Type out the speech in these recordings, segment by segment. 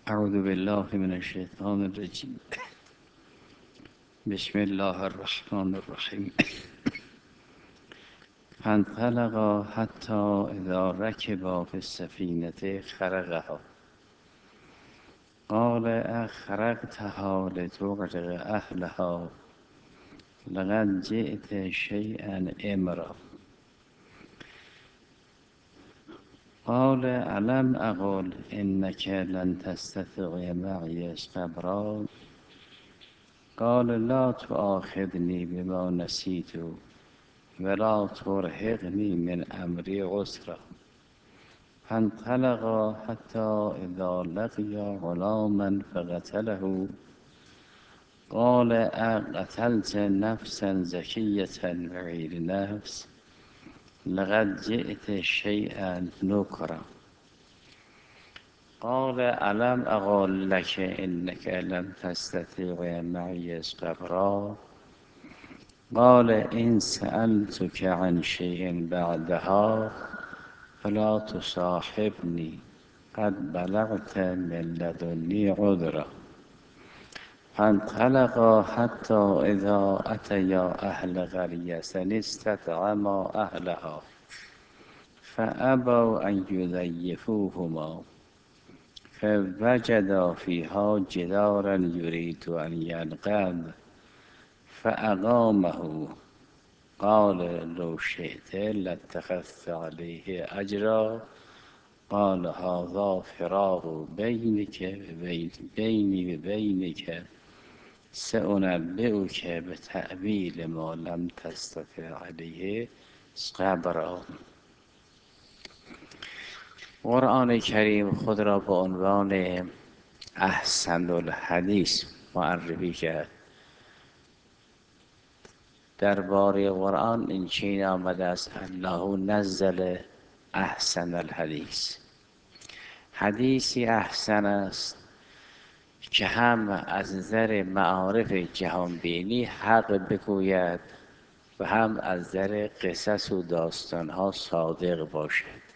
اعوذ بالله من الشیطان الرجیم. بسم الله الرحمن الرحیم. فانطلقا حتی اذا ركبا في السفینة خرقها قال اخرقتها لتغرق اهلها لقد جئت شيئا امرا قال الم اقل انك لن تستطيع معي صبرا قال لا تؤاخذني بما نسيت ولا ترهقني من امری عسرا فانطلقا حتى اذا لقيا غلاما فقتله قال اقتلت نفسا زكية بغير نفس لقد جئت شيئا نكرا قال الم اقل لك انك لن تستطيع معي صبرا قال إن سألتك عن شيء بعدها فلا تصاحبني قد بلغت من لدني عذرا فانطلقا حتى إذا أتيا أهل قرية استطعما أهلها فأبوا أن يضيفوهما فوجدا فيها جدارا يريد أن ينقض فأقامه قال لو شئت لاتخذت عليه أجرا قال هذا فراق بيني وبينك سأنبئك بتأویل ما لم تستطع عليه صبرا. قرآن کریم خود را به عنوان احسن الحدیث معرفی کرد. درباره قرآن این چنین آمده است: الله نزل احسن الحدیث. حدیثی احسن است که هم از نظر معارف جهانبینی حق بگوید و هم از نظر قصص و داستانها صادق باشد.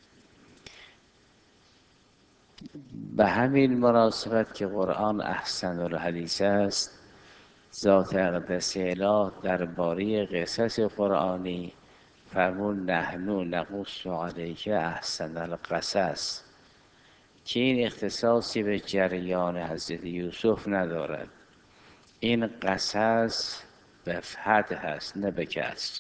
به همین مناسبت که قرآن احسن الحدیث است، ذات اقدس اله درباره قصص قرآنی فرمود نحن نقص علیک احسن القصص، که این اختصاصی به جریان حضرت یوسف ندارد. این قصص به فتح هست نه به کسر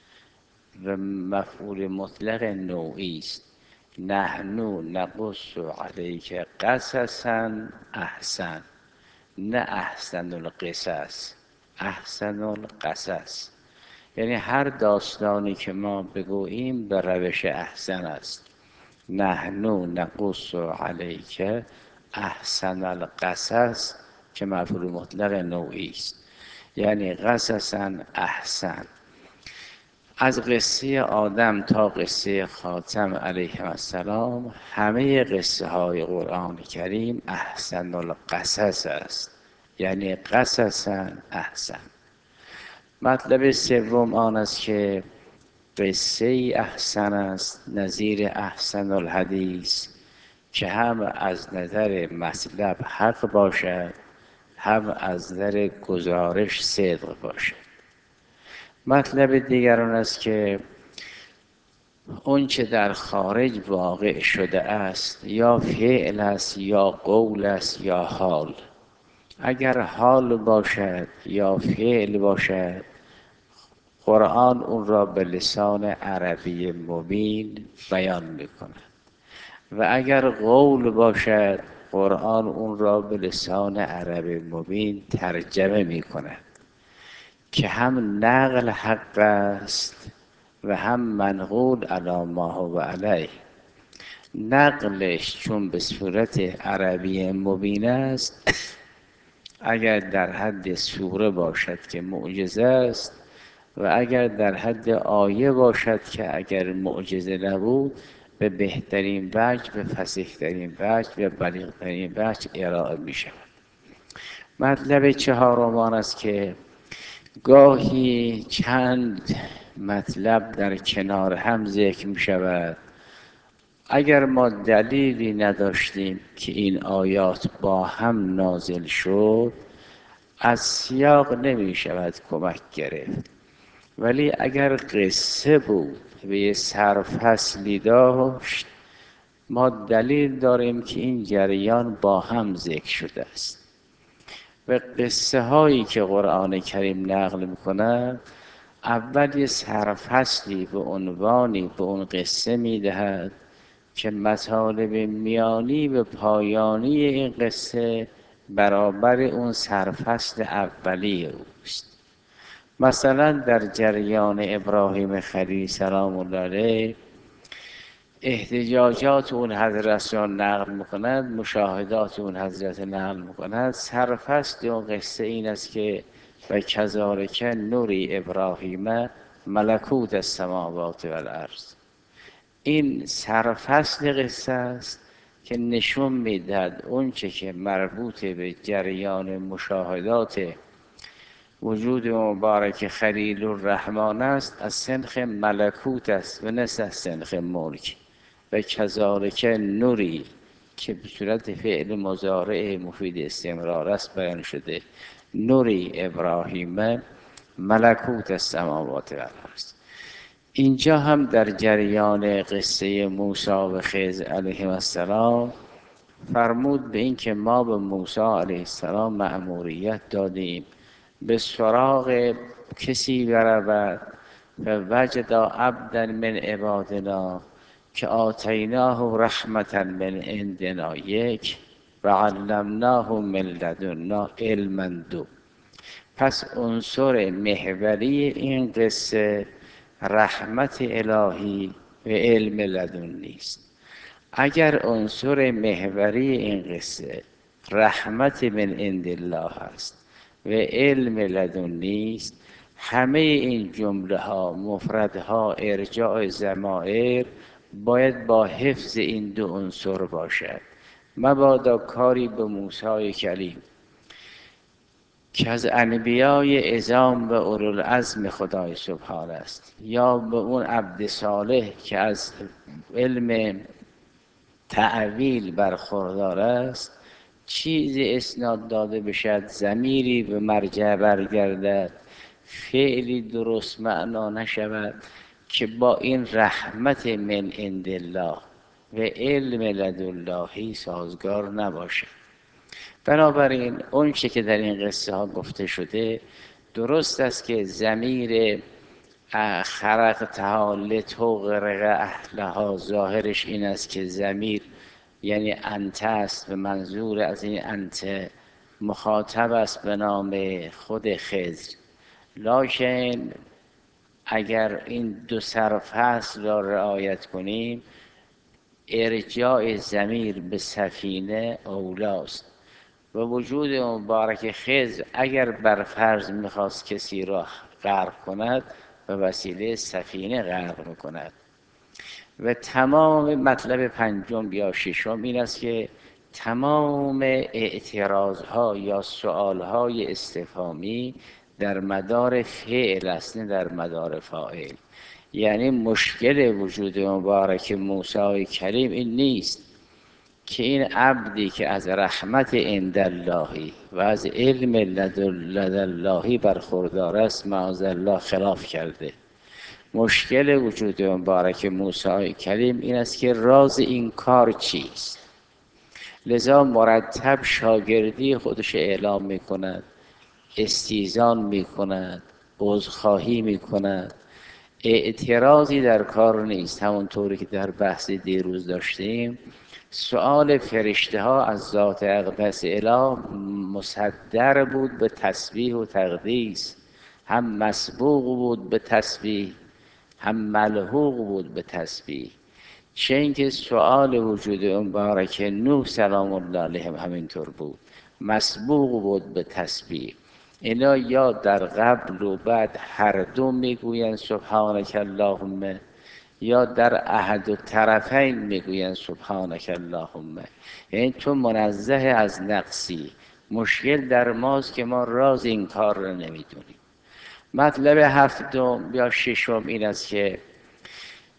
و مفعول مطلق نوعی است. نحن نقص علیک قصصا احسن، نه احسن القصص، احسن القصص، یعنی هر داستانی که ما بگوییم به روش احسن است. نحن نقص علیک احسن القصص که مفعول مطلق نوعی است، یعنی قصصا احسن. از قصه آدم تا قصه خاتم علیه السلام همه قصه های قرآن کریم احسن القصص است، یعنی قصصا احسن. مطلب سوم آن است که قصه احسن است نظیر احسن الحدیث که هم از نظر مطلب حق باشد، هم از نظر گزارش صدق باشد. مطلب دیگر آن است که اون چه در خارج واقع شده است یا فعل است یا قول است یا حال، اگر حال باشد یا فعل باشد، قرآن اون را به لسان عربی مبین بیان میکند و اگر قول باشد قرآن اون را به لسان عربی مبین ترجمه میکند که هم نقل حق است و هم منقول علی ما هو علیه. نقلش چون به صورت عربی مبین است، اگر در حد سوره باشد که معجزه است و اگر در حد آیه باشد که اگر معجزه نبود به بهترین وجه، به فصیح‌ترین وجه و بلیغ‌ترین وجه ارائه می شود. مطلب چهارم آن است که گاهی چند مطلب در کنار هم ذکر می شود. اگر ما دلیلی نداشتیم که این آیات با هم نازل شد، از سیاق نمی شود کمک گرفت. ولی اگر قصه بود و یه سرفصلی داشت، ما دلیل داریم که این جریان با هم ذکر شده است. و قصه هایی که قرآن کریم نقل میکنه، اول یه سرفصلی به عنوانی به اون قصه میدهد که مطالب میانی و پایانی این قصه برابر اون سرفصل اولی اوست. مثلا در جریان ابراهیم خلیل سلام الله علیه، احتجاجات اون حضرت را نقل میکند، مشاهدات اون حضرت نقل میکند. سرفصل اون قصه این است که و کذالک نوری ابراهیم ملکوت السماوات والارض. این سرفصل قصه است که نشون میدهد اون چه که مربوط به جریان مشاهدات وجود مبارک خلیل الرحمن است، از سنخ ملکوت است و نه از سنخ ملک. و کذالک نوری که به صورت فعل مضارع مفید استمرار است بیان شده، نوری ابراهیم ملکوت السماوات والارض. اینجا هم در جریان قصه موسی و خضر علیه السلام فرمود به این که ما به موسی علیه السلام مأموریت دادیم به سراغ کسی برود و وجد عبدا من عبادنا که آتیناه رحمتا من عندنا یک و علمناه من لدنا علما دو. پس عنصر محوری این قصه رحمت الهی و علم لدنی است. اگر عنصر محوری این قصه رحمت من عند الله است و علم لدنی است، همه این جمله ها، مفردها، ارجاع ضمائر باید با حفظ این دو عنصر باشد. مبادا کاری به موسی کلیم که از انبیای عظام و اولوالعزم خدای سبحان است، یا به اون عبد صالح که از علم تعویل برخوردار است، چیزی اسناد داده بشد، ضمیری به مرجع برگردد، فعلی درست معنا نشود که با این رحمت من عند الله و علم لداللهی سازگار نباشد. بنابراین اون چه که در این قصه ها گفته شده درست است که ضمیر خرقتها لتغرق اهلها ظاهرش این است که ضمیر یعنی انت است و منظور از این انت مخاطب است به نام خود خضر. لکن اگر این دو سرفصل را رعایت کنیم، ارجاع ضمیر به سفینه اولاست و وجود مبارک خضر اگر بر فرض میخواست کسی را غرق کند به وسیله سفینه غرق میکند. و تمام مطلب پنجم یا ششم این است که تمام اعتراضها یا سؤالهای استفهامی در مدار فعل است نه در مدار فاعل. یعنی مشکل وجود مبارک موسی کریم این نیست که این عبدی که از رحمت عنداللهی و از علم لداللهی برخوردار است معاذالله خلاف کرده. مشکل وجود مبارک موسی کریم این است که راز این کار چیست. لذا مرتب شاگردی خودش اعلام می کند، استیزان می کند، عذرخواهی می کند. اعتراضی در کار نیست. همونطوری که در بحث دیروز داشتیم، سؤال فرشته ها از ذات اقدس اله مصدر بود به تسبیح و تقدیس، هم مسبوق بود به تسبیح هم ملحوق بود به تسبیح. چه اینکه سؤال وجود مبارک نوح سلام الله علیه همینطور بود، مسبوق بود به تسبیح. اینا یا در قبل و بعد هر دو میگویند سبحانک اللهم، یا در احد الطرفین میگویند سبحانک اللهم. یعنی تو منزه از نقصی. مشکل در ماست که ما راز این کار را نمیدونیم. مطلب هفتم یا ششم این است که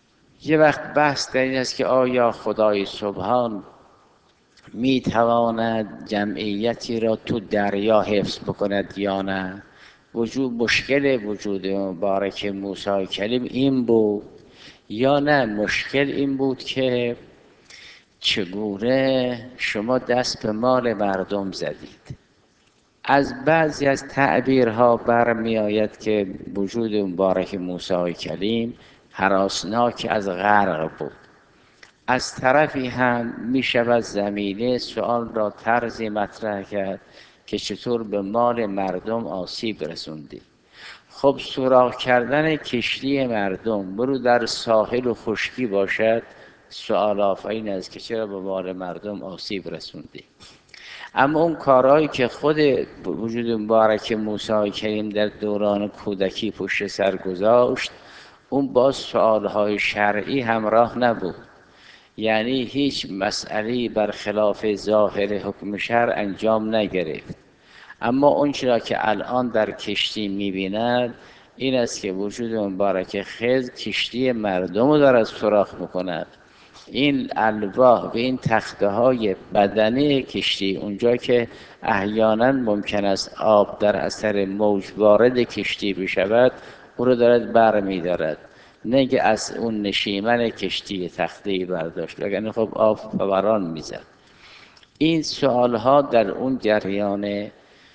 یه وقت بحث در این است که آیا خدای سبحان می تواند جمعیتی را تو دریا حفظ بکند یا نه؟ مشکل وجود مبارک موسی کلیم این بود یا نه مشکل این بود که چگونه شما دست به مال مردم زدید؟ از بعضی از تعبیرها برمی آید که وجود مبارک موسی کلیم هراسناک از غرق بود. از طرفی هم می شود زمینه سؤال را طرزی مطرح کرد که چطور به مال مردم آسیب رسوندی. خب سوراخ کردن کشتی مردم برو در ساحل و خشکی باشد، سؤال آفرین است که چرا به مال مردم آسیب رسوندی. اما اون کارهایی که خود وجود مبارک موسی کریم در دوران کودکی پشت سر گذاشت، اون باز سؤالهای شرعی همراه نبود، یعنی هیچ مسئله‌ای برخلاف ظاهر حکم شرع انجام نگرفت. اما اون چرا که الان در کشتی می‌بیند این است که وجود مبارک خضر کشتی مردم رو دارد سوراخ می‌کند. این الواح و این تخته های بدنه کشتی، اونجا که احیانا ممکن است آب در اثر موج وارد کشتی بشود، او رو دارد بر می دارد، نه که از اون نشیمن کشتی تخته‌ای برداشت، وگرنه خب آب فوران میزد. این سوال ها در اون جریان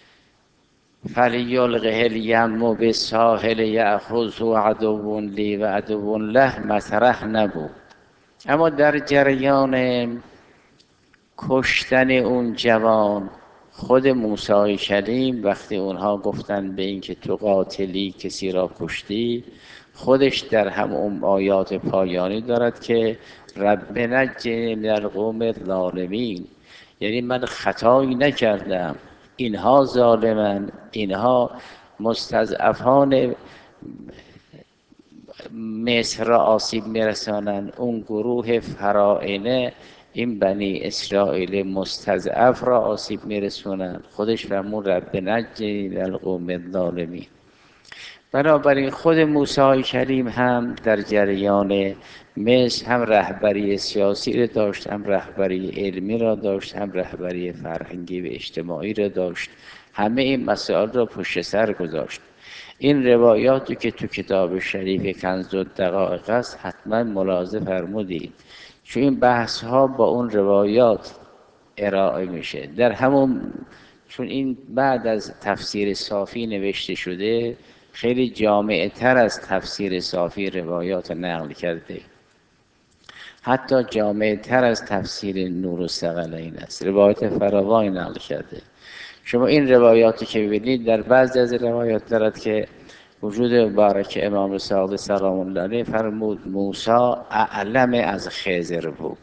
فلیلقه الیم بالساحل یأخذه عدو لی و عدو له مطرح نبود. اما در جریان کشتن اون جوان، خود موسی کلیم وقتی اونها گفتن به این که تو قاتلی کسی را کشتی، خودش در هم آیات پایانی دارد که رب نجنی من القوم الظالمین، یعنی من خطایی نکردم، اینها ظالمن، اینها مستضعفان مصر را آسیب میرسانند، اون گروه فراعنه این بنی اسرائیل مستضعف را آسیب میرسونند. خودش فرمود رب نجنی من القوم الظالمین. بنابراین خود موسی کریم هم در جریان مصر هم رهبری سیاسی را داشت، هم رهبری علمی را داشت، هم رهبری فرهنگی و اجتماعی را داشت. همه این مسائل را پشت سر گذاشت. این روایاتی که تو کتاب شریف کنز الدقایق است حتما ملاحظه فرمودید، چون این بحث ها با اون روایات ارائه میشه در همون، چون این بعد از تفسیر صافی نوشته شده، خیلی جامع تر از تفسیر صافی روایات نقل کرده، حتی جامع تر از تفسیر نور الثقلین است، روایات فراوانی نقل کرده. شما این روایاتی که ببینید در بعضی از روایات دارد که وجود مبارک امام صادق سلام الله علیه فرمود موسی اعلم از خضر بود.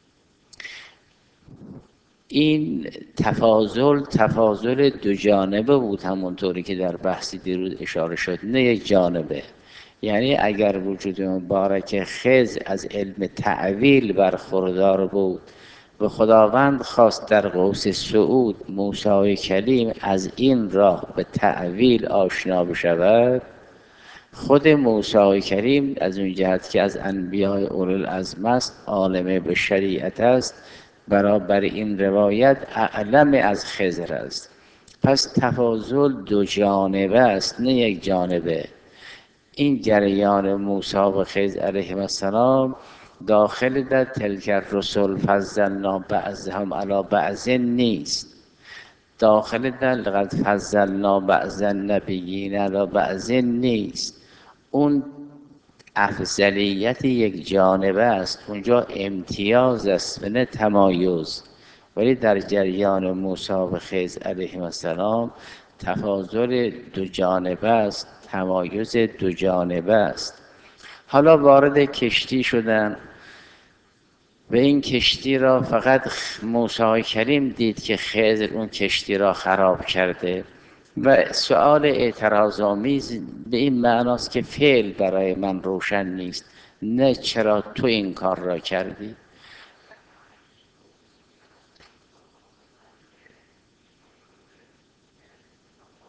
این تفاضل دو جانبه بود، همونطوری که در بحثی دیروز اشاره شد، نه یک جانبه. یعنی اگر وجود مبارک خضر از علم تعویل برخوردار بود و خداوند خواست در قوس صعود موسی کلیم از این راه به تعویل آشنا بشود، خود موسی کریم از اون جهت که از انبیاء اولوالعزم است، عالم به شریعت است، برابر این روایت اعلم از خضر است. پس تفاضل دو جانبه است، نه یک جانبه. این جریان موسی و خضر علیهم السلام داخل در تلک الرسل فضلنا بعضهم علی بعض نیست، داخل در لقد فضلنا بعض النبیین علی بعض نیست. اون افضلیت یک جانبه است، اونجا امتیاز است و نه تمایز. ولی در جریان موسی و خضر علیهم السلام تفاضل دو جانبه است، تمایز دو جانبه است. حالا وارد کشتی شدن و این کشتی را فقط موسی کریم دید که خضر اون کشتی را خراب کرده و سؤال اعتراض‌آمیز به این معناست که فعل برای من روشن نیست، نه چرا تو این کار را کردی.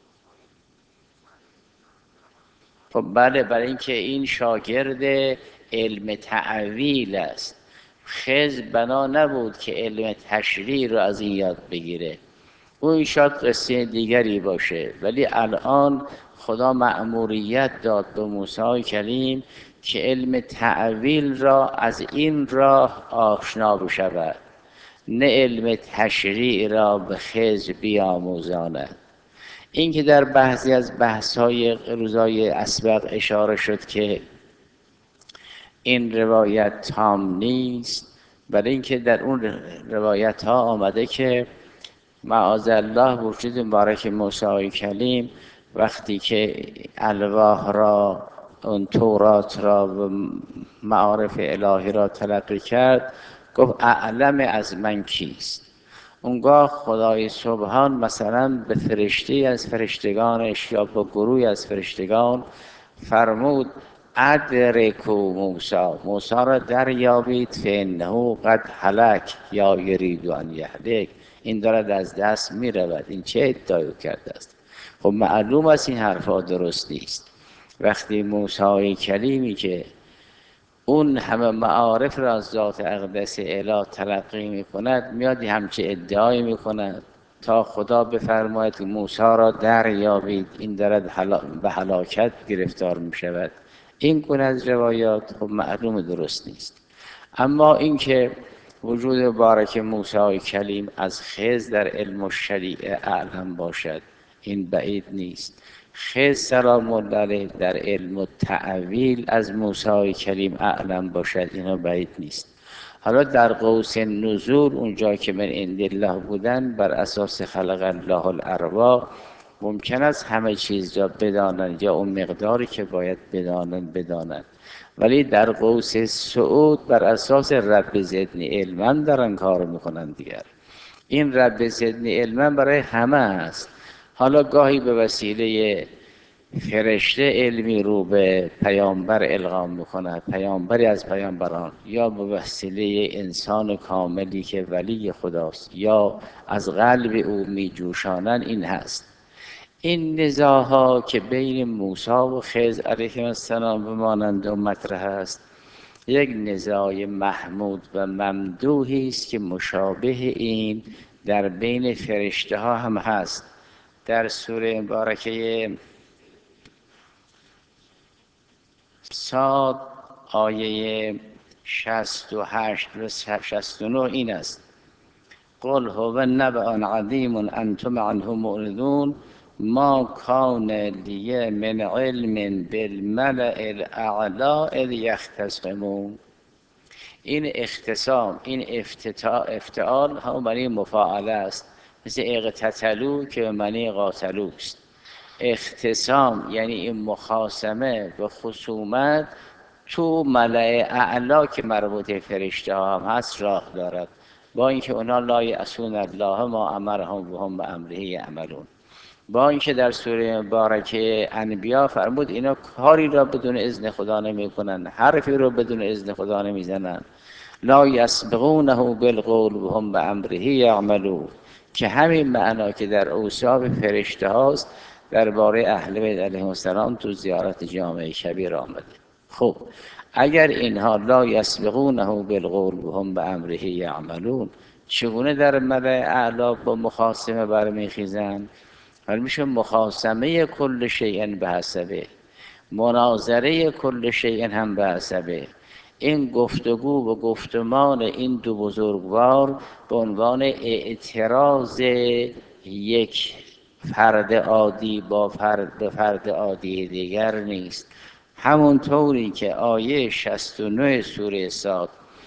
خب بله، برای اینکه این شاگرد علم تعویل است. خضر بنا نبود که علم تشریع رو از این یاد بگیره، اون شاید قصه دیگری باشه، ولی الان خدا مأموریت داد به موسی کلیم که علم تعویل را از این راه آشنا بشود، نه علم تشریع را به خضر بیاموزاند. این که در بعضی از بحث‌های روزای اسبق اشاره شد که این روایت تام نیست، برای اینکه در اون روایت ها آمده که معاذالله وجود مبارک موسی کلیم وقتی که الواح را، اون تورات را و معارف الهی را تلقی کرد، گفت اعلم از من کیست. اونگاه خدای سبحان مثلا به فرشته از فرشتگانش یا به گروه از فرشتگان فرمود ادرکوا موسی را دریابید فانه قد هلک یا یرید ان یهلک، این دارد از دست می رود. این چه ادعایی کرده است؟ خب معلوم است این حرفا درست نیست. وقتی موسی کلیمی که اون همه معارف را از ذات اقدس اله تلقی می کند میاد همچه ادعایی می کند تا خدا بفرماید که موسی را دریابید، این دارد به هلاکت گرفتار می شود. این گونه از روایات خب معلوم درست نیست. اما اینکه وجود مبارک موسی کلیم از خضر در علم و شریعه اعلم باشد، این بعید نیست. خضر سلام الله علیه در علم و تعویل از موسی کلیم اعلم باشد، اینا بعید نیست. حالا در قوس نزول اونجا که من عند الله بودن بر اساس خلق الله الارواح ممکن است همه چیز را بدانند یا اون مقداری که باید بدانند، ولی در قوس صعود بر اساس رب زدنی علما دارن کار میکنن دیگر. این رب زدنی علما برای همه است. حالا گاهی به وسیله فرشته علمی رو به پیامبر القا میکند، پیامبری از پیامبران، یا به وسیله انسان کاملی که ولی خداست یا از قلب او میجوشانند، این هست. این نزاعها که بین موسی و خضر علیه السلام بمانند و مطرح است، یک نزاع محمود و ممدوحی است که مشابه این در بین فرشته ها هم هست. در سوره مبارکه صاد آیه 68 و 69 این است: قل هو نبأ عظیم انتم عنه معرضون ما کان لی من علم بالملأ الاعلی اذ یختصمون. این اختصام، این افتعال هم معنی مفاعله است، مثل اقتتلوا که معنی قاتلوا است. اختصام یعنی این مخاصمه و خصومت تو ملأ اعلا که مربوط فرشته ها هم هست راه دارد، با اینکه اونا لا یعصون الله ما امرهم و هم بامره یعملون. با اینکه در سوره مبارکه انبیا فرمود اینا کاری را بدون اذن خدا نمی کنند، حرفی را بدون اذن خدا نمی زنند. لا یسبقونه بالقول و هم بامره یعملون، که همین معنا که در اوصاف فرشته هاست درباره اهل بیت علیهم السلام تو زیارت جامع کبیر آمده. خب اگر اینها لا یسبقونه بالقول و هم بامره یعملون، چگونه در ملأ اعلی با مخاصمه برمیخیزند؟ ولی میشه مخاصمه کل شیء به حسبه، مناظره کل شیء هم به حسبه. این گفتگو و گفتمان این دو بزرگوار به عنوان اعتراض یک فرد عادی با فرد عادی دیگر نیست. همونطوری که آیه 69 سوره صاد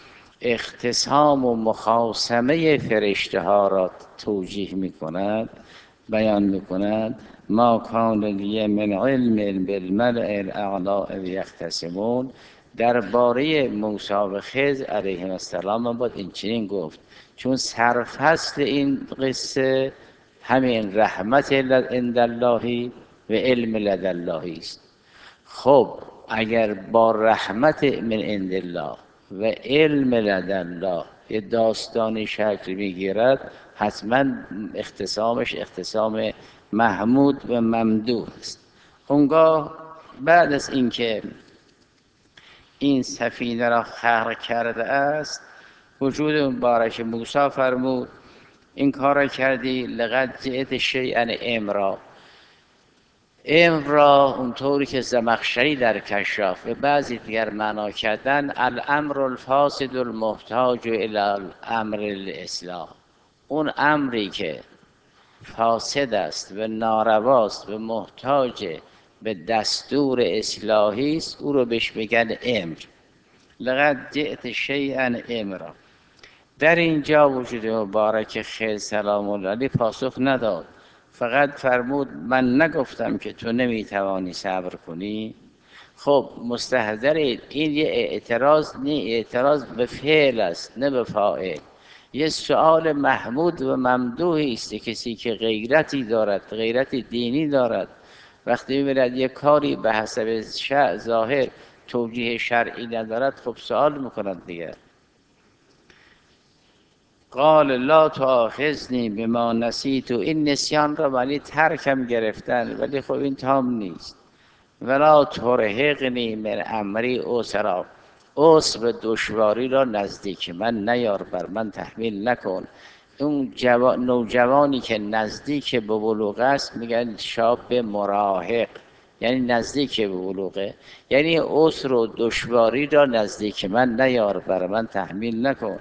اختصام و مخاصمه فرشته ها را توجیه می کند، بیان می کند، ما کان لی من علم بالملأ الاعلی اذ یختصمون. درباره موسی و خضر علیهم السلام باید این چنین گفت، چون سرفصل این قصه همین رحمت عند الله و علم لدی الله است. خب اگر با رحمت من عند الله و علم لدی الله یه داستانی شکل میگیرد، حتما اختصامش اختصام محمود و ممدوح است. اونگاه بعد از اینکه این سفینه را خلق کرده است، وجود مبارک موسی فرمود این کار را کردی لقد جئت شیئا امرا. امر را اونطوری که زمخشری در کشاف به بعضی دیگر معنا کردن الامر الفاسد المحتاج الی الامر الاصلاح، اون امری که فاسد است و نارواست و محتاج به دستور اصلاحی است او رو بهش میگن امر. لقد جئت شیئا امرا. در اینجا وجود مبارک خضر سلام الله علیه پاسخ نداد، فقط فرمود من نگفتم که تو نمیتوانی صبر کنی. خب مستحضرید این یه اعتراض نه، اعتراض به فعل است نه به فاعل. یه سؤال محمود و ممدوحی است. کسی که غیرتی دارد، غیرت دینی دارد، وقتی میبیند یک کاری به حسب ظاهر توجیه شرعی ندارد خب سؤال میکند دیگه. قال لا تؤاخذنی بما نسیت، این نسیان را ولی ترکم گرفتن، ولی خب این تام نیست. ولا ترهقنی من امری عسرا، عسر دشواری را نزدیک من نیار، بر من تحمیل نکن. اون نوجوانی که نزدیک به بلوغ است میگن شاب مراهق، یعنی نزدیک به بلوغه، یعنی عسر و دشواری را نزدیک من نیار، بر من تحمیل نکن.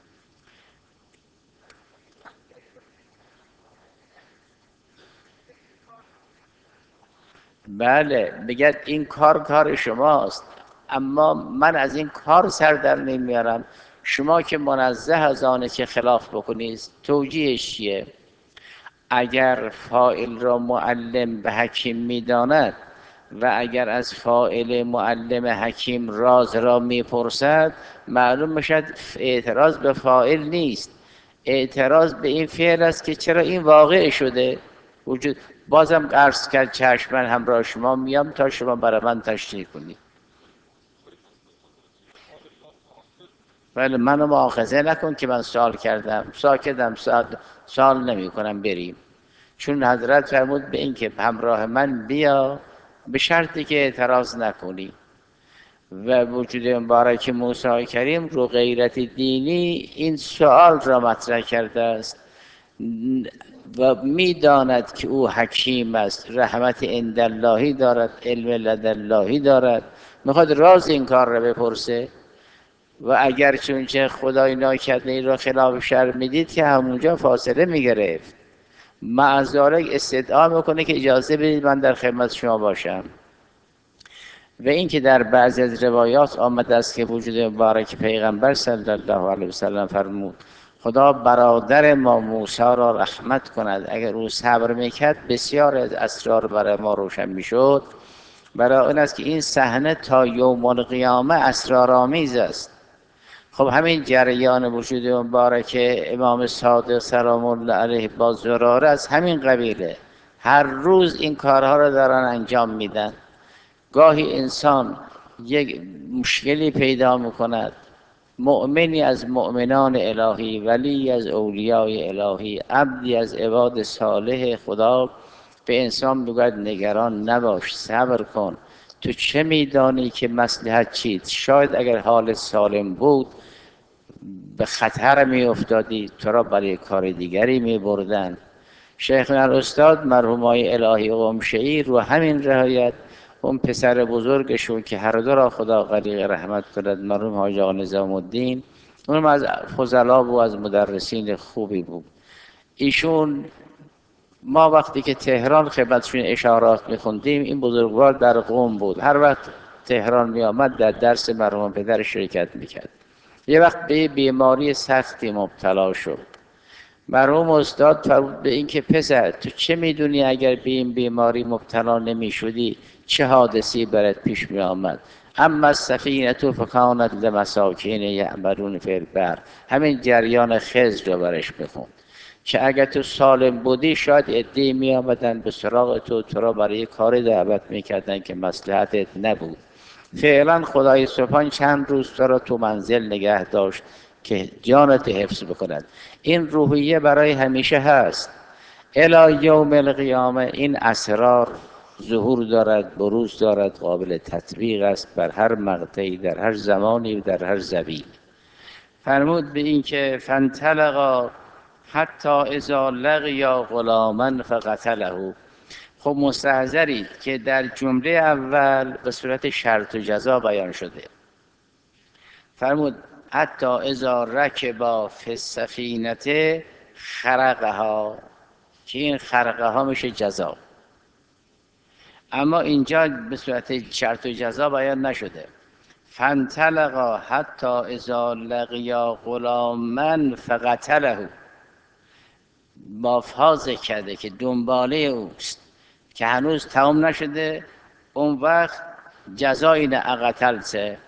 بله بگد این کار شماست، اما من از این کار سر در نمیارم. شما که منزه از آنه که خلاف بکنید، توجیهش چیه؟ اگر فاعل را معلم به حکیم میداند و اگر از فاعل معلم حکیم راز را میپرسد، معلوم بشد اعتراض به فاعل نیست، اعتراض به این فعل است که چرا این واقع شده. وجود بازم عرض کرد چشم من همراه شما میام تا شما برای من تشریح کنید. ولی منو مؤاخذه نکن که من سوال کردم، ساکتم، سوال نمی کنم بریم. چون حضرت فرمود به این که همراه من بیا به شرطی که اعتراض نکنی. و وجود مبارک موسی کریم رو غیرت دینی این سوال را مطرح کرده است و میداند که او حکیم است، رحمت عنداللهی دارد، علم لداللهی دارد، میخواد راز این کار را بپرسه. و اگر چونچه خدای ناکرده این را خلاف شرع میدید که همونجا فاصله میگرفت، معذالک استدعا میکنه که اجازه بدید من در خدمت شما باشم. و این که در بعضی از روایات آمده است که وجود مبارک پیغمبر صلی الله علیه وسلم فرمود خدا برادر ما موسی را رحمت کند، اگر او صبر میکرد بسیار از اسرار برای ما روشن میشد. برای این است که این صحنه تا یوم القیامه اسرارآمیز است. خب همین جریان وجود مبارک امام صادق سلام الله علیه با زراره از همین قبیله، هر روز این کارها را دارن انجام میدن. گاهی انسان یک مشکلی پیدا میکند، مؤمنی از مؤمنان الهی، ولی از اولیای الهی، عبدی از عباد صالح خدا به انسان بگوید نگران نباش، صبر کن، تو چه میدانی که مصلحت چیست؟ شاید اگر حال سالم بود به خطر می افتادی، تو را برای کار دیگری می بردن. شیخنا الاستاد مرحوم های الهی قمشه‌ای رو همین روایت اون پسر بزرگشون که هر دو را خدا غریق رحمت کند، مرحوم حاج آقا نظام الدین، اونم از فضلا و از مدرسین خوبی بود. ایشون ما وقتی که تهران خدمتشون اشارات میخوندیم، این بزرگوار در قم بود، هر وقت تهران میآمد در درس مرحوم پدر شرکت میکرد. یه وقت به بیماری سختی مبتلا شد. مرحوم استاد فرمود به این که پسر تو چه میدونی اگر به این بیماری مبتلا نمی شدی چه حادثی برات پیش می آمد؟ اما سفینه تو فکانت لمساکین یعملون فی البحر، همین جریان خضر رو برش بخون که اگر تو سالم بودی شاید عده‌ای می آمدن به سراغ تو را برای کاری دعوت میکردن که مصلحتت نبود. فعلا خدای سبحان چند روز تو را تو منزل نگه داشت که جانت حفظ بکند. این روحیه برای همیشه هست الی یوم القیامه. این اسرار ظهور دارد، بروز دارد، قابل تطبیق است بر هر مقطعی، در هر زمانی و در هر زبیل. فرمود به این که فانطلقا حتی اذا لقیا غلاما فقتله. خب مستحضرید که در جمله اول به صورت شرط و جزا بیان شده. فرمود حتی اذا رکبا فی السفینه خرقها، که این خرقها میشه جزا. اما اینجا به صورت شرط و جزا بیان نشده. فانطلقا حتی اذا لقیا غلاما فقتله، بافها ذکر کرده که دنباله اوست که هنوز تمام نشده. اون وقت جزای نه اقتلته،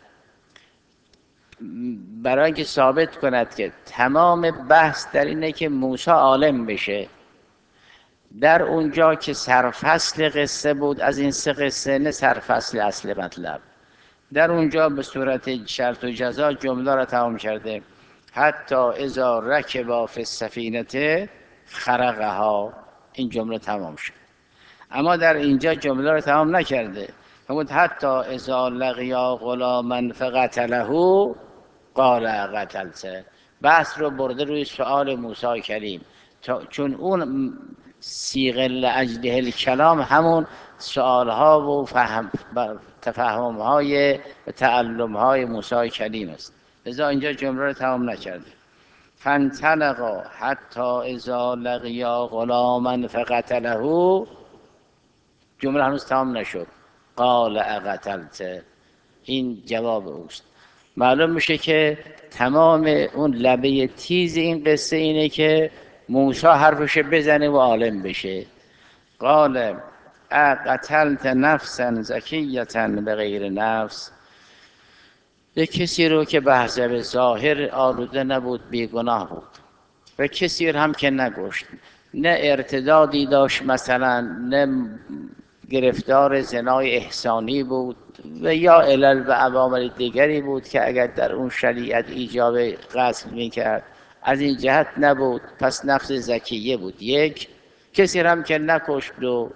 برای اینکه ثابت کند که تمام بحث در اینه که موسی عالم بشه. در اونجا که سرفصل قصه بود از این سه قصه، نه سرفصل اصل مطلب، در اونجا به صورت شرط و جزا جمله را تمام کرده. حتی اذا رکبا فی السفینه خرقها، این جمله تمام شد. اما در اینجا جمله را تمام نکرده. فرمود حتی اذا لقیا غلاما فقتله قال قتلته. بحث رو برده روی سؤال موسی کلیم، چون اون صیغه لاجله الکلام همون سؤالها و تفهمهای و تعلمهای موسی کلیم است. لذا اینجا جمله رو تمام نکرده. فانطلقا حتی اذا لقیا غلاما فقتله، جمله هنوز تمام نشد. قال اقتلته، این جواب اوست. معلوم میشه که تمام اون لبه تیز این قصه اینه که موسی حرفش بزنه و عالم بشه. قال اقتلت نفسا زکیة بغیر نفس، یک کسی رو که به حسب ظاهر آلوده نبود، بیگناه بود، و کسی رو هم که نگشت، نه ارتدادی داشت مثلا، نه گرفتار زنای احسانی بود، و یا علل و عوامل دیگری بود که اگر در اون شریعت ایجاب قتل میکرد، از این جهت نبود، پس نفس زکیه بود. یک کسی هم که نکشت. دو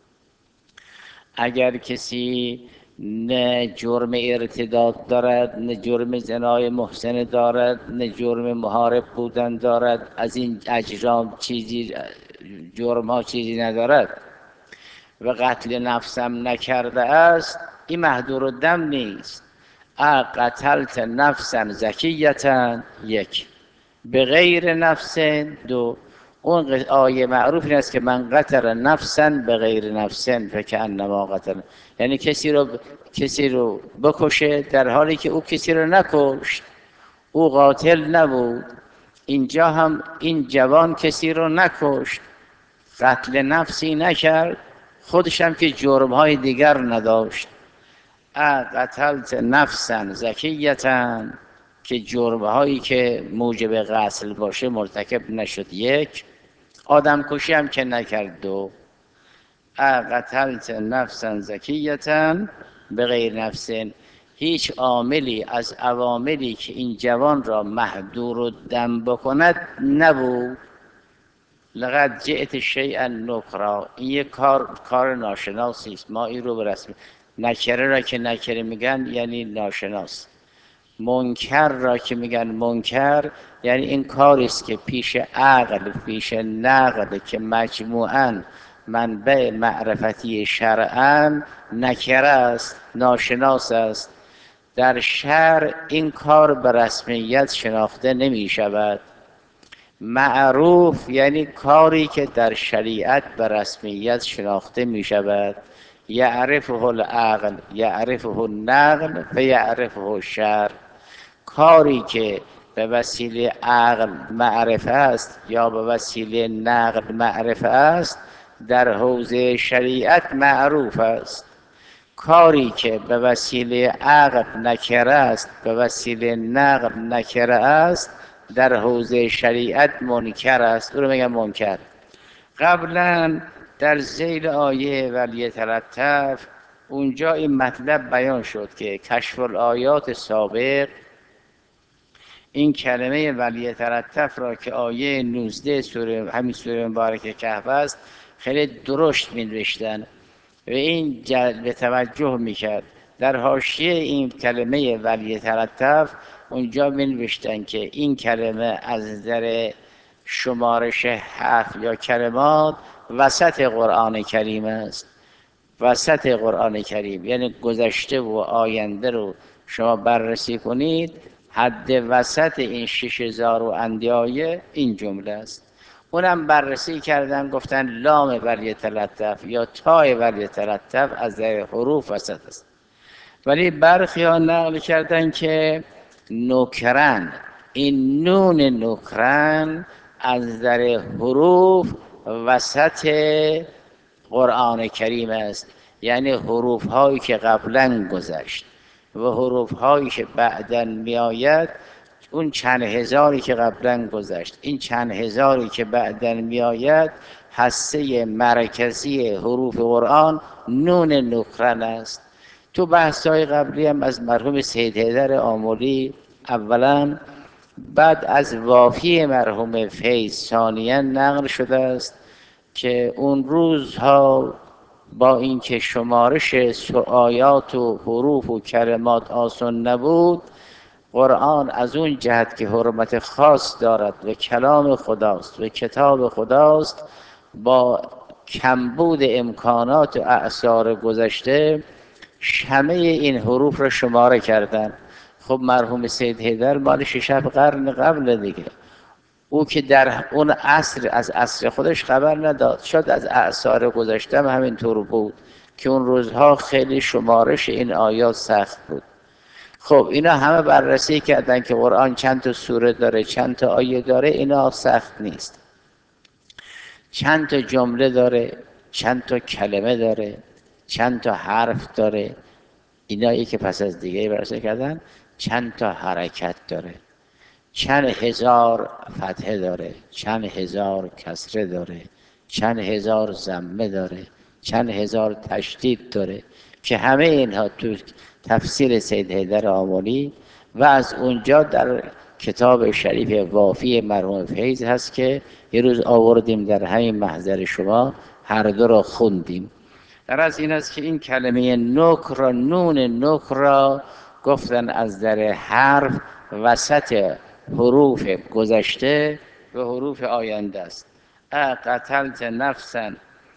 اگر کسی نه جرم ارتداد دارد، نه جرم زنای محسن دارد، نه جرم محارب بودن دارد، از این اجرام چیزی، جرم ها چیزی ندارد و قتل نفسم نکرده است، این محظور الدم نیست. قتلت نفسا زکیة، یک، به غیر نفس. دو اون آیه معروف این است که من قتل نفسا به غیر نفس فکأنما قتل، یعنی کسی رو بکشه در حالی که او کسی رو نکشت، او قاتل نبود. اینجا هم این جوان کسی رو نکشت، قتل نفسی نکرد، خودش هم که جرم‌های دیگر نداشت. قتلت نفسا زکیة، که جرم‌هایی که موجب قتل باشه مرتکب نشد. یک، آدم کشی هم که نکرد. دو قتلت نفسا زکیة به غیر نفس، هیچ عاملی از عواملی که این جوان را محظور الدم بکند نبود. لقد جئت شیئا نکرا، این یک کار ناشناسی است. ما این رو به رسم نکره را که نکره میگن یعنی ناشناس، منکر را که میگن منکر یعنی این کاری است که پیش عقل، پیش نقل، که مجموعاً منبع معرفتی شرعاً نکره است، ناشناس است. در شرع این کار به رسمیت شناخته نمی شود. معروف یعنی کاری که در شریعت به رسمیت شناخته می شود. یعرفه العقل یعرفه النقل و یعرفه الشرع، کاری که به وسیله عقل معرفه است یا به وسیله نقل معرفه است در حوزه شریعت معروف است. کاری که به وسیله عقل نکره است، به وسیله نقل نکره است، در حوزه شریعت منکر است، او رو میگن منکر. قبلا در ذیل آیه ولیتلطف اونجا این مطلب بیان شد که کشف الآیات سابق این کلمه ولیتلطف را که آیه 19 سوره همین سوره مبارکه کهف است خیلی درشت می نوشتن. و این جلب توجه میکرد. در حاشیه این کلمه ولیتلطف اونجا نوشتن که این کلمه از نظر شمارش حرف یا کلمات وسط قرآن کریم است. وسط قرآن کریم یعنی گذشته و آینده رو شما بررسی کنید، حد وسط این 6000 و اندی آیه این جمله است. اونم بررسی کردن گفتن لام ولیتلطف یا تای ولیتلطف از نظر حروف وسط است. ولی برخی ها نقل کردن که نکرن، این نون نکرن از نظر حروف وسط قرآن کریم است، یعنی حروف هایی که قبلا گذشت و حروف هایی که بعدا می آید. اون چند هزاری که قبلا گذشت، این چند هزاری که بعدا می آید، هسته مرکزی حروف قرآن نون نکرن است. تو بحث‌های قبلی هم از مرحوم سید حیدر آملی اولا، بعد از وافی مرحوم فیض ثانیا نقل شده است که اون روزها با اینکه شمارش آیات و حروف و کلمات آسان نبود، قرآن از اون جهت که حرمت خاص دارد و کلام خداست و کتاب خداست، با کمبود امکانات و اعصار گذشته همه این حروف را شماره کردن. خب مرحوم سید حیدر مال 6 قرن قبل دیگه، او که در اون عصر از عصر خودش خبر نداد، شاید از اعصار گذشته هم همینطور بود که اون روزها خیلی شمارش این آیات سخت بود. خب اینا همه بررسی کردن که قرآن چند تا سوره داره، چند تا آیه داره، اینا سخت نیست. چند تا جمله داره، چند تا کلمه داره، چند تا حرف داره، اینا که پس از دیگه بررسی کردن. چند تا حرکت داره، چند هزار فتحه داره، چند هزار کسره داره، چند هزار ضمه داره، چند هزار تشدید داره، که همه اینها تو تفسیر سید حیدر آملی و از اونجا در کتاب شریف وافی مرحوم فیض هست که یه روز آوردیم در همین محضر شما، هر دو را خوندیم. در از این است که این کلمه نکر را، نون نکر را گفتن از در حرف وسط حروف گذشته و حروف آینده است. قتلت نفسا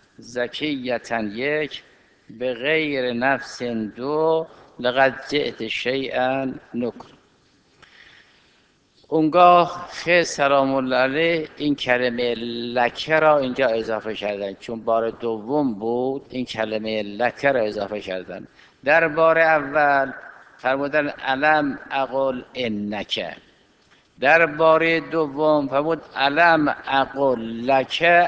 زکیتا یک، به غیر نفس دو، لقد جئت شیئا نکر. اونگاه خیلی سلام الله علیه این کلمه لکه را اینجا اضافه کردن، چون بار دوم بود این کلمه لکه را اضافه کردن. در بار اول فرمودن علم اقل انکه، در بار دوم فرمود علم اقل لکه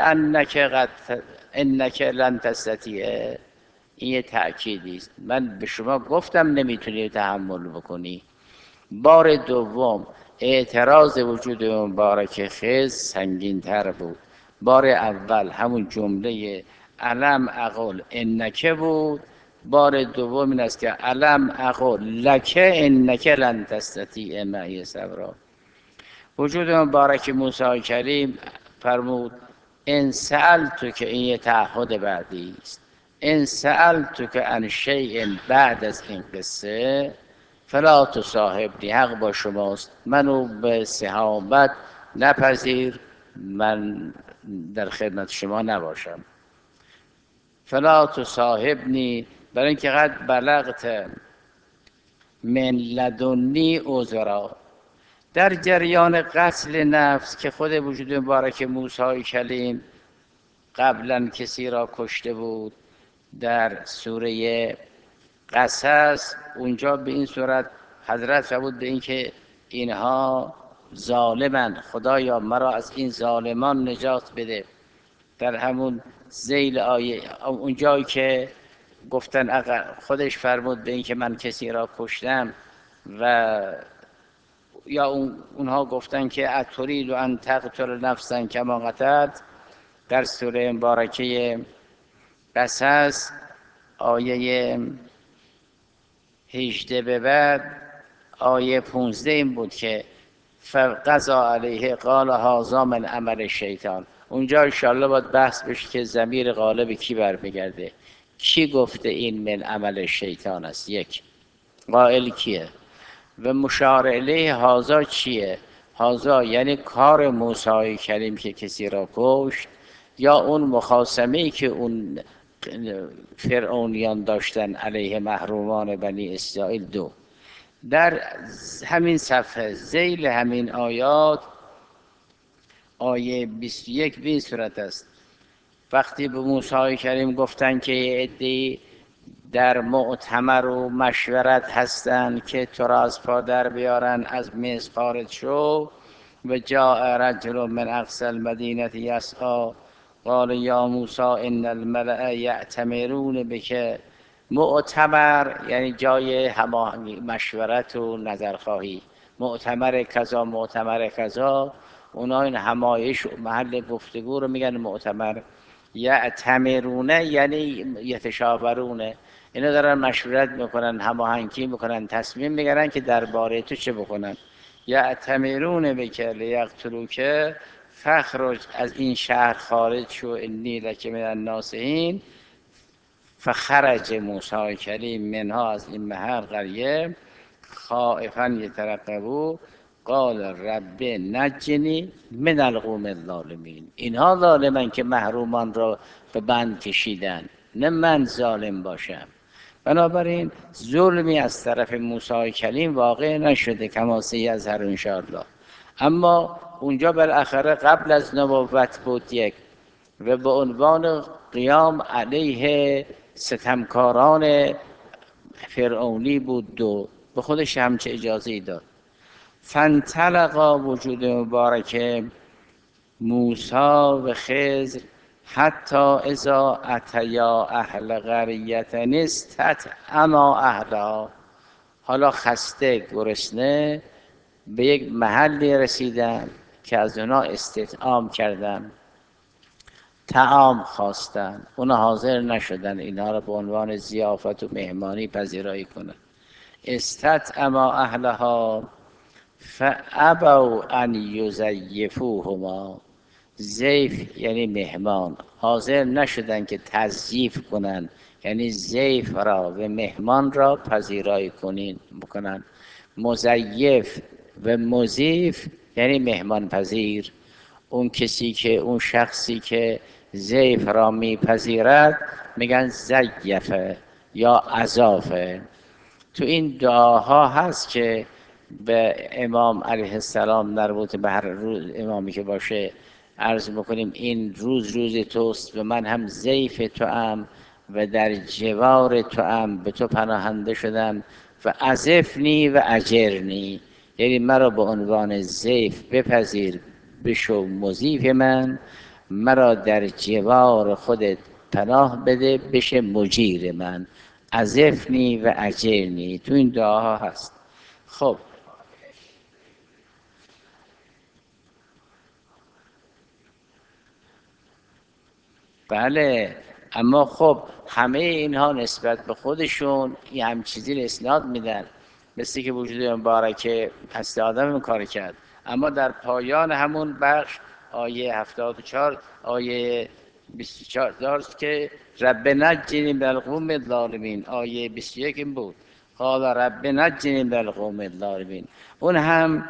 انکه لن تستطیع. این یه تأکیدی است، من به شما گفتم نمیتونی تحمل بکنی. بار دوم اعتراض وجود مبارک خضر سنگین تر بود. بار اول همون جمله علم اقل انکه بود، بار دوم این است که علم اقل لکه انکه لن تستطیع معی صبرا. وجود مبارک موسی کریم فرمود ان سألتک، که این یه تعهد بعدی است، ان سألتک عن شیء بعد از این قصه فلا تصاحبنی، حق با شماست، منو به صحابت نپذیر، من در خدمت شما نباشم. فلا تصاحبنی، برای اینکه قد بلغت من لدنی عذرا. در جریان قتل نفس که خود وجود مبارک موسی کلیم قبلا کسی را کشته بود، در سوره قصص اونجا به این صورت حضرت فرمود به این که اینها ظالمن، خدایا مرا از این ظالمان نجات بده. در همون ذیل آیه اونجایی که گفتن خودش فرمود به این که من کسی را کشتم، و یا اونها گفتن که اترید ان تقتل نفسا کما قتلت، در سوره مبارکه قصص آیه 18 به بعد آیه 15 این بود که فقضا علیه قال هذا من عمل شیطان. اونجا انشاءالله باید بحث بشه که ضمیر غالب کی برمیگرده، کی گفته این من عمل شیطان است؟ یک. قائل کیه؟ و مشار الیه هازا چیه؟ هازا یعنی کار موسی کریم که کسی را کشت، یا اون مخاصمه‌ای که اون فرعونیان داشتن علیه محرومان بنی اسرائیل. دو. در همین صفحه ذیل همین آیات آیه 21 به این صورت است: وقتی به موسی کریم گفتن که عده‌ای در مؤتمر و مشورت هستند که تو را از پا در بیارن، از مصر خارج شو. و جاء رجل من اقصی المدینه یسعی قال یا موسی ان الملأ یأتمرون بک. مؤتمر یعنی جای هماهنگی، مشورت و نظرخواهی. مؤتمر کذا، مؤتمر کذا، اونا این همایش محل گفتگو رو میگن مؤتمر. یأتمرونه یعنی یتشاورونه، اینا دارن مشورت میکنن، هماهنگی میکنن، تصمیم میگیرن که درباره تو چه بکنن. یأتمرون بک لیقتلوک فخرج، از این شهر خارج شو، انی لک من الناصحین. فخرج موسی کریم منها، از این محل قریه، خائفا یترقبو قال رب نجنی من القوم الظالمین. اینها ظالمن که محرومان را به بند کشیدن، نه من ظالم باشم. بنابراین ظلمی از طرف موسی کلیم واقع نشده کما سیظهر انشاءالله. اما اونجا بالاخره قبل از نبوت بود یک، و به عنوان قیام علیه ستمکاران فرعونی بود. دو، به خودش همچه اجازه داد. فانطلقا، وجود مبارک موسی و خضر، حتی اذا اتیا اهل قریة استطعما اهلها. حالا خسته گرسنه به یک محلی رسیدن که از اونا استطعام کردن، طعام خواستن، اونا حاضر نشدن اینها را به عنوان ضیافت و مهمانی پذیرایی کنن. استطعما اهلها فابوا ان یضیفوهما. ضیف یعنی مهمان، حاضر نشدن که تضییف کنن، یعنی ضیف را و مهمان را پذیرایی بکنن. مضیف و مضیف یعنی مهمان پذیر. اون کسی که، اون شخصی که ضیف را میپذیرد میگن ضیفه یا اضافه. تو این دعاها هست که به امام علیه السلام مربوط به هر روز امامی که باشه عرض بکنیم این روز روز توست و من هم ضیف تو ام و در جوار تو ام، به تو پناهنده شدم. و اضفنی و اجرنی، یعنی مرا به عنوان ضیف بپذیر، بشو مضیف من، مرا در جوار خودت پناه بده، بشه مجیر من. اضفنی و اجرنی تو این دعاها هست. خب بله، اما خب همه اینها نسبت به خودشون یه هم چیزی رو اسناد میدن، مثل که وجود مبارک هست آدم این کار کرد. اما در پایان همون بخش آیه 74 آیه 24 داشت که رب نجنی من القوم الظالمین. آیه 21 این بود قال رب نجنی من القوم الظالمین. اون هم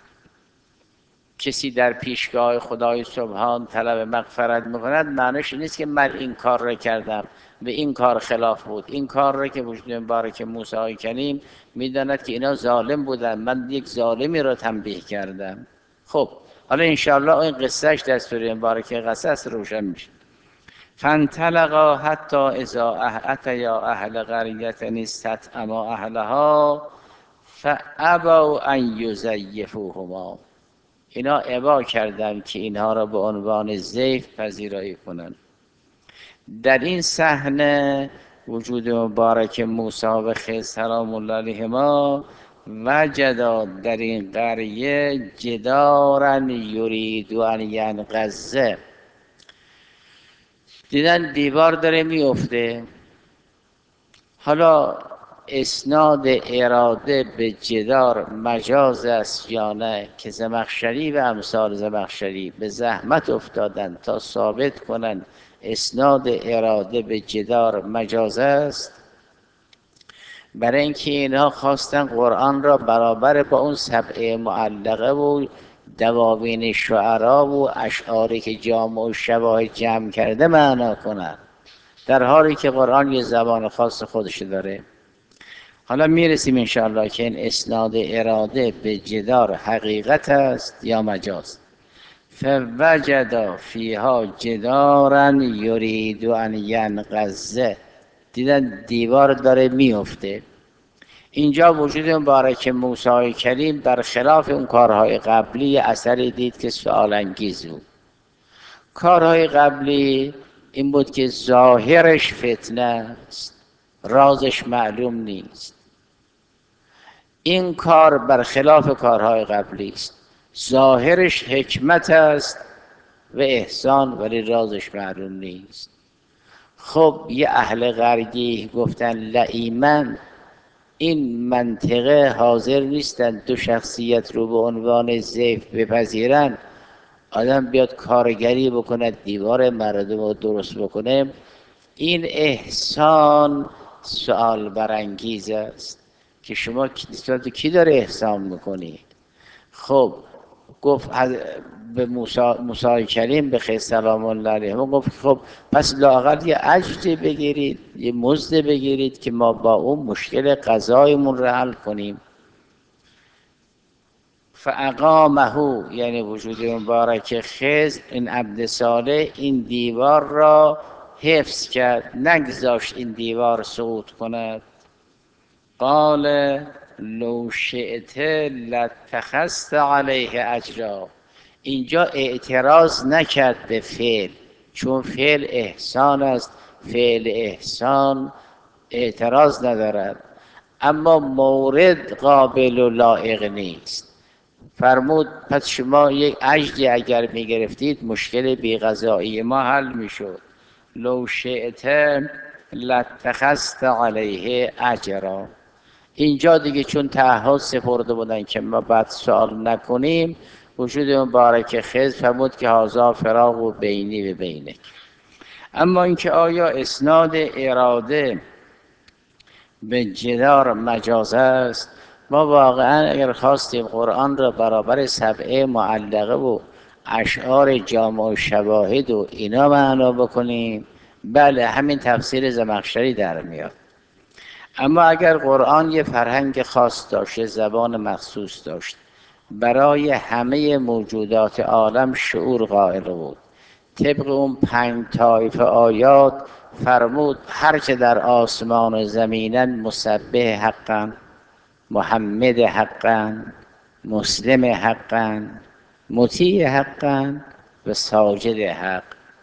کسی در پیشگاه خدای سبحان طلب مغفرت میکند، معنیش نیست که من این کار را کردم و این کار خلاف بود. این کار را که وجود مبارک موسی کلیم میداند که اینا ظالم بودن، من یک ظالمی را تنبیه کردم. خب حالا انشاءالله این قصهش در سوره مبارک قصص روشن میشه. فانطلقا حتی اذا اتیا اهل قریة استطعما اهلها فابوا ان یضیفوهما. اینا ابا کردن که اینها را به عنوان ضیف پذیرایی کنند. در این صحنه وجود مبارک موسی و خضر سلام الله علیهما وجدا در این قریه جدارا یرید ان ینقض. دیدن دیوار داره میفته. حالا اسناد اراده به جدار مجاز است یا نه، که زمخشری و امثال زمخشری به زحمت افتادن تا ثابت کنن اسناد اراده به جدار مجاز است؟ برای اینکه اینها خواستن قرآن را برابر با اون سبعه معلقه و دواوین شعرا و اشعاری که جامع و شواهد جمع کرده معنا کنن، در حالی که قرآن یه زبان خاص خودش داره. حالا میرسیم انشاءالله که این اسناد اراده به جدار حقیقت است یا مجاز. فوجد فیها جدارا یرید ان ینقض، دیدن دیوار داره میفته. اینجا وجود مبارک موسی کلیم برخلاف اون کارهای قبلی اثری دید که سؤال انگیز بود. کارهای قبلی این بود که ظاهرش فتنه است، رازش معلوم نیست. این کار برخلاف کارهای قبلی است، ظاهرش حکمت است و احسان، ولی رازش معلوم نیست. خب یه اهل غربی گفتن لئیمن، این منطقه حاضر نیستن دو شخصیت رو به عنوان ضعف بپذیرن، آدم بیاد کارگری بکنه دیوار مردم رو درست بکنه. این احسان سؤال برانگیز است که شما کی داره احسان میکنی؟ خب گفت به موسی کلیم به خیر سلام الله علیه گفت خب پس لااقل یه اجری بگیرید، یه مزد بگیرید که ما با اون مشکل قضایمون رو حل کنیم. فاقامه، یعنی وجود مبارک خضر، این عبد صالح، این دیوار را حفظ کرد، نگذاشت این دیوار سقوط کند. قال لو شئت لاتخذت علیه اجرا، اینجا اعتراض نکرد به فعل، چون فعل احسان است، فعل احسان اعتراض ندارد، اما مورد قابل و لایق نیست. فرمود پس شما یک اجری اگر میگرفتید مشکل بی‌قضایی ما حل میشد. لو شئت لاتخذت علیه اجرا. اینجا دیگه چون تعهد سپرده بودن که ما بعد سوال نکنیم، وجود مبارک خضر فرمود که هذا فراق و بینی و بینک. اما اینکه آیا اسناد اراده به جدار مجاز است، ما واقعا اگر خواستیم قرآن را برابر سبعه معلقه و اشعار جامع و شواهد و اینا معنا بکنیم، بله همین تفسیر زمخشری در میاد. اما اگر قرآن یه فرهنگ خاص داشت، زبان مخصوص داشت، برای همه موجودات عالم شعور قائل بود، طبق اون 5 طایفه آیات فرمود هرچه در آسمان و زمینن مسبح حقا، محمد حقا، مسلم حقا، مطیع حقا و ساجد حق.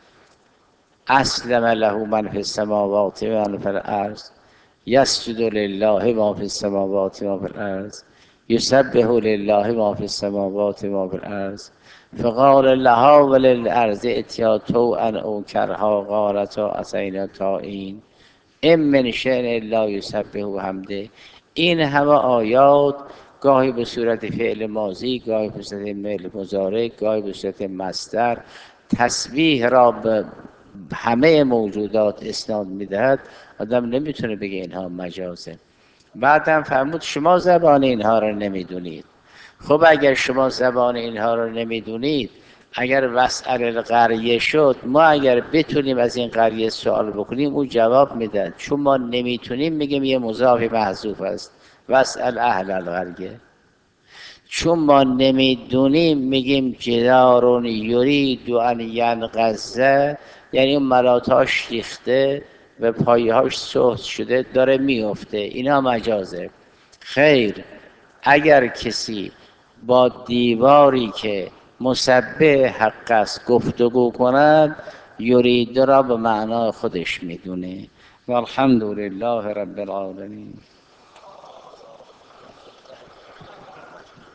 اسلم له من فی السماوات و من فی الارض، یسجد لله ما فی السماوات و ما فی الارض، یسبح لله ما فی السماوات و ما فی الارض. فقال لها وللارض اتیا طوعا او کرها قالتا اتینا طائعین ان من شیء الا یسبح بحمده. این همه آیات گاهی به صورت فعل ماضی، گاهی به صورت فعل مضارع، گاهی به صورت مصدر تسبیح را به همه موجودات اسناد میدهد، آدم نمیتونه بگه اینها مجازه. بعدم فرمود شما زبان اینها را نمیدونید. خب اگر شما زبان اینها را نمیدونید، اگر وسأل القریه شد، ما اگر بتونیم از این قریه سوال بکنیم او جواب میدن، چون ما نمیتونیم میگیم یه مضاف محذوف است، وسأل اهل القریه. چون ما نمیدونیم میگیم جدار یرید ان ینقض، یعنی اون ملاتاش ریخته و پایهاش سهت شده داره میفته، اینا مجازه. خیر، اگر کسی با دیواری که مسبح حق است گفتگو کند، یرید را به معنای خودش میدونه. والحمد لله رب العالمین.